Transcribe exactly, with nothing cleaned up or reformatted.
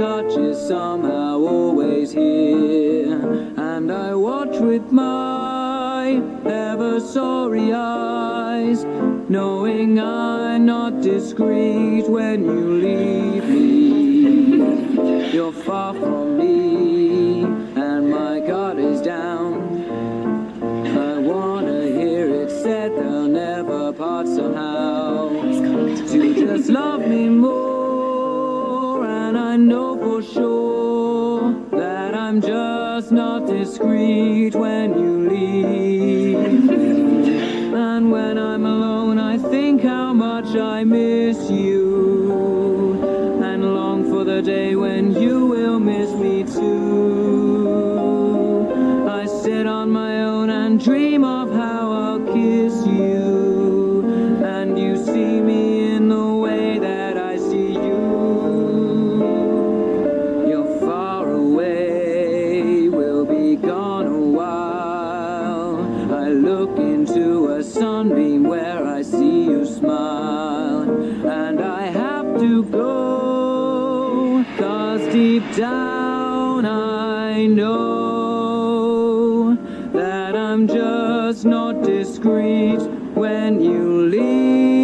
touch is somehow always here, and I watch with my ever sorry eyes, knowing I'm not discreet when you leave me. You're far from me, and my guard is down. I wanna hear it said they'll never part somehow. To just love me more, and I know for sure that I'm just not discreet when you leave. And when I'm alone I think how much I miss you, and long for the day when you will miss me too. I sit on my own and dream of how I'll kiss you, and you see me in the way that I see you. You're far away, we'll be gone a while. I look into a sunbeam where I see you smile, and I have to go, 'cause deep down I know that I'm just not discreet when you leave.